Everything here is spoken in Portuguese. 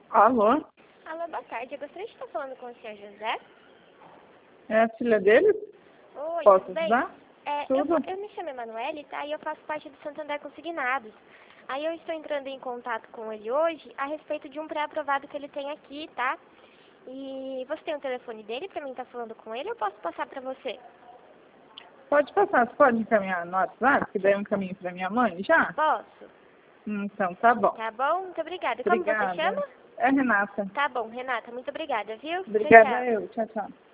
Alô? Alô, boa tarde. Eu gostaria de estar falando com o senhor José. É a filha dele? Oi, Posso tudo bem? ajudar? Tudo? Eu me chamo Emanuele, tá? E eu faço parte do Santander Consignados. Aí eu estou entrando em contato com ele hoje a respeito de um pré-aprovado que ele tem aqui, tá? E você tem o telefone dele pra mim estar falando com ele ou eu posso passar pra você? Pode passar, você pode encaminhar no WhatsApp, que daí eu encaminho pra minha mãe já? Posso? Então, tá bom. Tá bom? Muito obrigada. Como você Obrigada. chama? É Renata. Tá bom, Renata. Muito obrigada, viu? Tchau, Obrigada tchau. eu. Tchau, tchau.